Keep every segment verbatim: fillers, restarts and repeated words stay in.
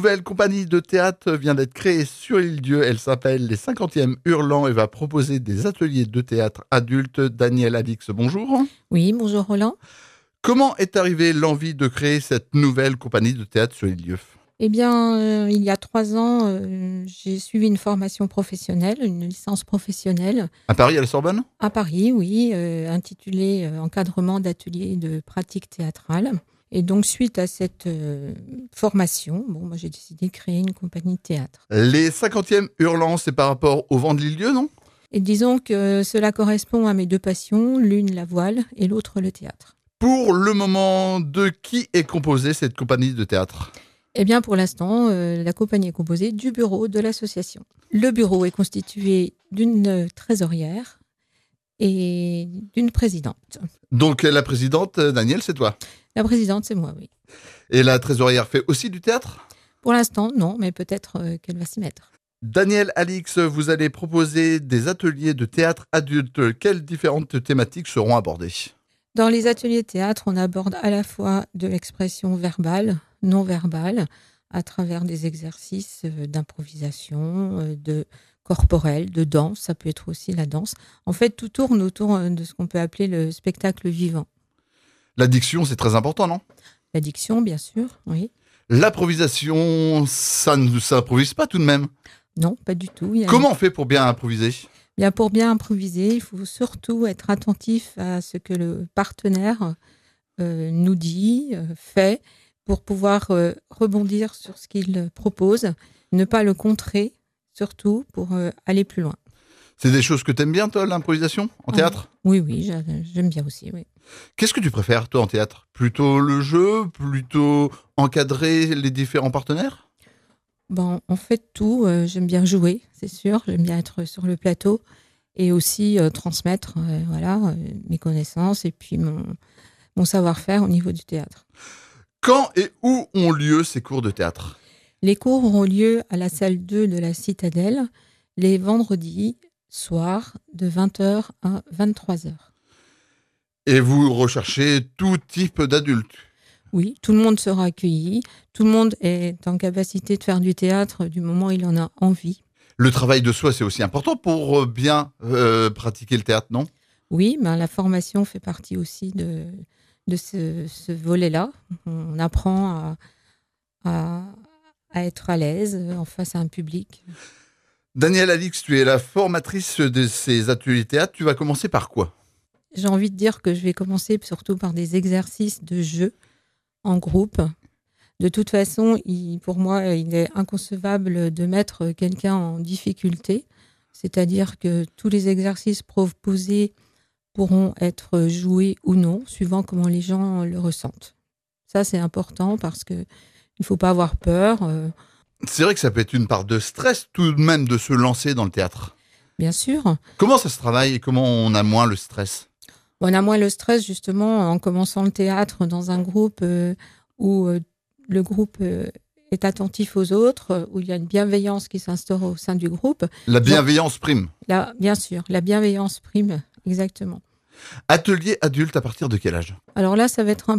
nouvelle compagnie de théâtre vient d'être créée sur l'île-Dieu. Elle s'appelle les cinquantièmes Hurlants et va proposer des ateliers de théâtre adultes. Daniel Alix, bonjour. Oui, bonjour Roland. Comment est arrivée l'envie de créer cette nouvelle compagnie de théâtre sur l'île-Dieu ? Eh bien, euh, il y a trois ans, euh, j'ai suivi une formation professionnelle, une licence professionnelle. À Paris, à la Sorbonne ? À Paris, oui, euh, intitulée euh, Encadrement d'ateliers de pratique théâtrale. Et donc, suite à cette euh, formation, bon, moi, j'ai décidé de créer une compagnie de théâtre. Les cinquantièmes Hurlants, c'est par rapport au vent de l'île-Dieu, non ? Et disons que cela correspond à mes deux passions, l'une la voile et l'autre le théâtre. Pour le moment, de qui est composée cette compagnie de théâtre ? Eh bien, pour l'instant, euh, la compagnie est composée du bureau de l'association. Le bureau est constitué d'une trésorière et d'une présidente. Donc la présidente, Daniel, c'est toi ? La présidente, c'est moi, oui. Et la trésorière fait aussi du théâtre ? Pour l'instant, non, mais peut-être euh, qu'elle va s'y mettre. Daniel Alix, vous allez proposer des ateliers de théâtre adulte. Quelles différentes thématiques seront abordées ? Dans les ateliers de théâtre, on aborde à la fois de l'expression verbale, non verbale, à travers des exercices d'improvisation, de corporel, de danse, ça peut être aussi la danse. En fait, tout tourne autour de ce qu'on peut appeler le spectacle vivant. La diction, c'est très important, non ? La diction, bien sûr, oui. L'improvisation, ça ne s'improvise pas tout de même. Non, pas du tout. Il y a Comment on fait pour bien improviser ? Bien, pour bien improviser, il faut surtout être attentif à ce que le partenaire euh, nous dit, euh, fait, pour pouvoir euh, rebondir sur ce qu'il propose, ne pas le contrer, surtout pour euh, aller plus loin. C'est des choses que t'aimes bien, toi, l'improvisation, en Ah, théâtre ? Oui, oui, j'aime bien aussi, oui. Qu'est-ce que tu préfères, toi, en théâtre ? Plutôt le jeu ? Plutôt encadrer les différents partenaires ? Bon, en fait, tout, euh, j'aime bien jouer, c'est sûr, j'aime bien être sur le plateau et aussi euh, transmettre euh, voilà, euh, mes connaissances et puis mon, mon savoir-faire au niveau du théâtre. Quand et où ont lieu ces cours de théâtre ? Les cours auront lieu à la salle deux de la Citadelle les vendredis soirs de vingt heures à vingt-trois heures. Et vous recherchez tout type d'adultes ? Oui, tout le monde sera accueilli. Tout le monde est en capacité de faire du théâtre du moment où il en a envie. Le travail de soi, c'est aussi important pour bien euh, pratiquer le théâtre, non ? Oui, ben, la formation fait partie aussi de, de ce, ce volet-là. On apprend à, à, à être à l'aise en face à un public. Daniel Alix, tu es la formatrice de ces ateliers théâtre. Tu vas commencer par quoi ? J'ai envie de dire que je vais commencer surtout par des exercices de jeu en groupe. De toute façon, il, pour moi, il est inconcevable de mettre quelqu'un en difficulté. C'est-à-dire que tous les exercices proposés pourront être joués ou non, suivant comment les gens le ressentent. Ça, c'est important parce qu'il ne faut pas avoir peur. Euh, C'est vrai que ça peut être une part de stress tout de même de se lancer dans le théâtre. Bien sûr. Comment ça se travaille et comment on a moins le stress ? On a moins le stress justement en commençant le théâtre dans un groupe euh, où euh, le groupe euh, est attentif aux autres, où il y a une bienveillance qui s'instaure au sein du groupe. La bienveillance prime. Là, bien sûr, la bienveillance prime, exactement. Atelier adulte à partir de quel âge ? Alors là, ça va être un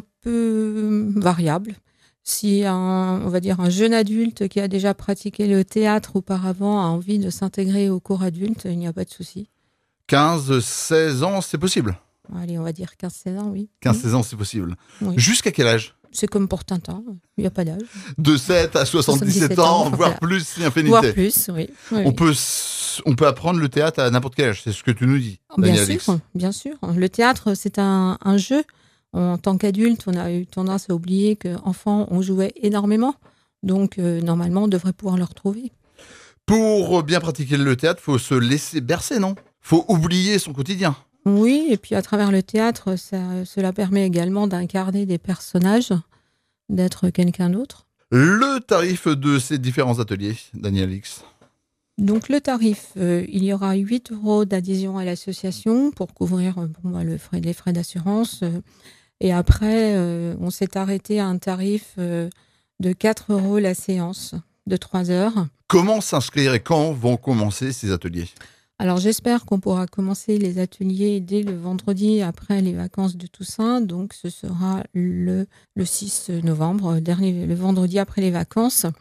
peu variable. Si un, on va dire un jeune adulte qui a déjà pratiqué le théâtre auparavant a envie de s'intégrer au cours adulte, il n'y a pas de souci. quinze, seize ans, c'est possible ? Allez, on va dire quinze seize ans, oui. quinze, seize ans, c'est possible. Oui. Jusqu'à quel âge ? C'est comme pour Tintin, il n'y a pas d'âge. De sept à soixante-dix-sept ans, ans, voire voilà. plus, si infinité. Voire plus, oui. oui, On oui. peut, on peut apprendre le théâtre à n'importe quel âge, c'est ce que tu nous dis, Bien Daniel sûr, Alix. bien sûr. Le théâtre, c'est un, un jeu. En tant qu'adulte, on a eu tendance à oublier qu'enfant, on jouait énormément. Donc, euh, normalement, on devrait pouvoir le retrouver. Pour bien pratiquer le théâtre, faut se laisser bercer, non ? Faut oublier son quotidien. Oui, et puis à travers le théâtre, ça, cela permet également d'incarner des personnages, d'être quelqu'un d'autre. Le tarif de ces différents ateliers, Daniel Alix. Donc le tarif, euh, il y aura huit euros d'adhésion à l'association pour couvrir euh, bon, bah, le frais, les frais d'assurance. Euh, et après, euh, on s'est arrêté à un tarif euh, de quatre euros la séance de trois heures. Comment s'inscrire et quand vont commencer ces ateliers ? Alors j'espère qu'on pourra commencer les ateliers dès le vendredi après les vacances de Toussaint. Donc ce sera le, le six novembre, dernier, le vendredi après les vacances.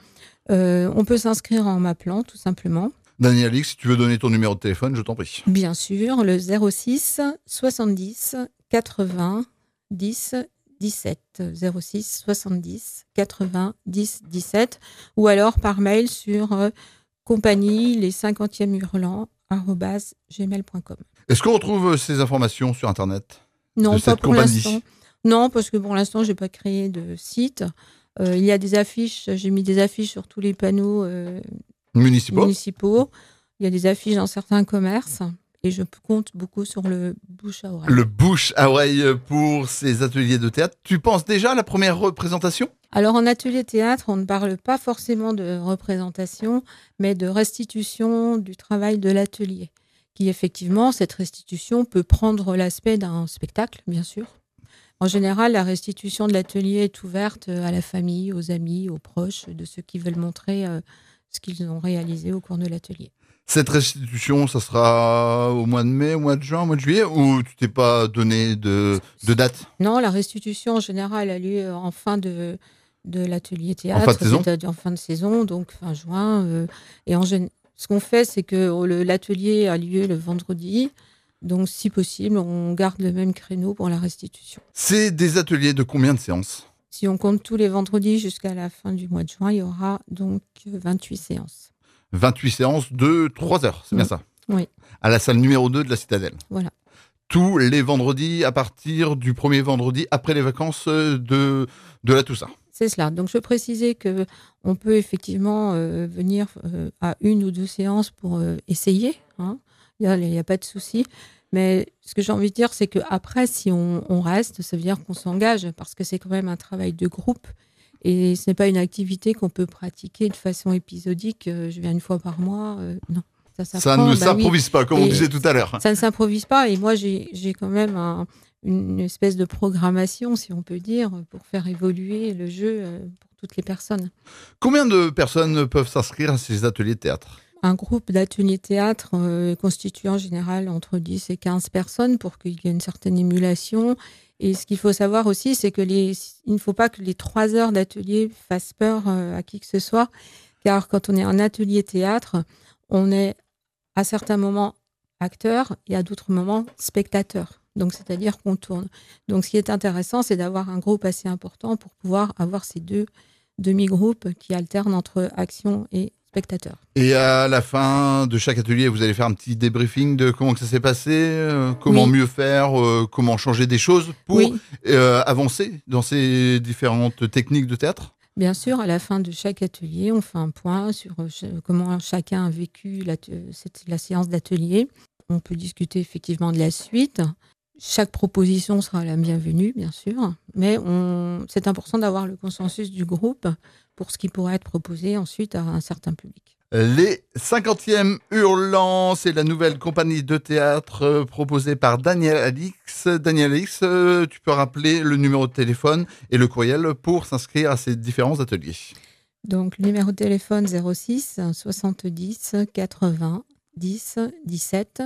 Euh, on peut s'inscrire en m'appelant, tout simplement. Daniel Alix, si tu veux donner ton numéro de téléphone, je t'en prie. Bien sûr, le zéro six soixante-dix quatre-vingts dix dix-sept. zéro six soixante-dix quatre-vingts dix dix-sept. Ou alors par mail sur euh, compagnie les cinquantièmes hurlants arobase gmail point com. Est-ce qu'on retrouve ces informations sur Internet? Non, de pas cette pour compagnie l'instant. Non, parce que pour l'instant, j'ai pas créé de site. Euh, il y a des affiches, j'ai mis des affiches sur tous les panneaux euh, Municipaux. municipaux. Il y a des affiches dans certains commerces et je compte beaucoup sur le bouche à oreille. Le bouche à oreille pour ces ateliers de théâtre. Tu penses déjà à la première représentation? Alors en atelier théâtre, on ne parle pas forcément de représentation, mais de restitution du travail de l'atelier. Qui effectivement, cette restitution peut prendre l'aspect d'un spectacle, bien sûr. En général, la restitution de l'atelier est ouverte à la famille, aux amis, aux proches, de ceux qui veulent montrer euh, ce qu'ils ont réalisé au cours de l'atelier. Cette restitution, ça sera au mois de mai, au mois de juin, au mois de juillet, ou tu t'es pas donné de, de date? Non, la restitution en général a lieu en fin de, de l'atelier théâtre. En fin de saison? C'est-à-dire en fin de saison, donc fin juin. Euh, et en gén- ce qu'on fait, c'est que le, l'atelier a lieu le vendredi. Donc, si possible, on garde le même créneau pour la restitution. C'est des ateliers de combien de séances? Si on compte tous les vendredis jusqu'à la fin du mois de juin, il y aura donc vingt-huit séances. vingt-huit séances de trois heures, c'est bien Mmh. ça? Oui. À la salle numéro deux de la Citadelle. Voilà. Tous les vendredis, à partir du premier vendredi après les vacances de, de la Toussaint. C'est cela. Donc, je précisais qu'on peut effectivement euh, venir euh, à une ou deux séances pour euh, essayer. Hein. Il n'y a, a pas de souci. Mais ce que j'ai envie de dire, c'est qu'après, si on, on reste, ça veut dire qu'on s'engage parce que c'est quand même un travail de groupe. Et ce n'est pas une activité qu'on peut pratiquer de façon épisodique. Euh, je viens une fois par mois. Euh, non. Ça, ça ne bah s'improvise oui. pas, comme et on disait tout à l'heure. Ça ne s'improvise pas. Et moi, j'ai, j'ai quand même un, une espèce de programmation, si on peut dire, pour faire évoluer le jeu pour toutes les personnes. Combien de personnes peuvent s'inscrire à ces ateliers de théâtre? Un groupe d'ateliers théâtre euh, constitue en général entre dix et quinze personnes pour qu'il y ait une certaine émulation. Et ce qu'il faut savoir aussi, c'est que les, il ne faut pas que les trois heures d'atelier fassent peur euh, à qui que ce soit. Car quand on est en atelier théâtre, on est à certains moments acteur et à d'autres moments spectateur. Donc, c'est-à-dire qu'on tourne. Donc, ce qui est intéressant, c'est d'avoir un groupe assez important pour pouvoir avoir ces deux demi-groupes qui alternent entre action et spectateur. Et à la fin de chaque atelier, vous allez faire un petit débriefing de comment que ça s'est passé, euh, comment oui. mieux faire, euh, comment changer des choses pour oui. euh, avancer dans ces différentes techniques de théâtre? Bien sûr, à la fin de chaque atelier, on fait un point sur comment chacun a vécu la, cette, la séance d'atelier. On peut discuter effectivement de la suite. Chaque proposition sera la bienvenue, bien sûr, mais on, c'est important d'avoir le consensus du groupe pour ce qui pourrait être proposé ensuite à un certain public. Les cinquantièmes Hurlants, c'est la nouvelle compagnie de théâtre euh, proposée par Daniel Alix. Daniel Alix, euh, tu peux rappeler le numéro de téléphone et le courriel pour s'inscrire à ces différents ateliers. Donc, le numéro de téléphone zéro six soixante-dix quatre-vingts dix dix-sept,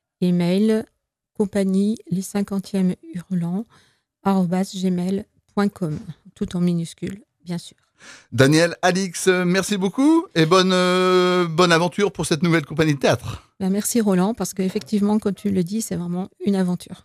email compagnie les cinquantièmes Hurlants arobase gmail point com, tout en minuscule, bien sûr. Daniel Alix, merci beaucoup et bonne, euh, bonne aventure pour cette nouvelle compagnie de théâtre. Ben merci Roland, parce qu'effectivement, quand tu le dis, c'est vraiment une aventure.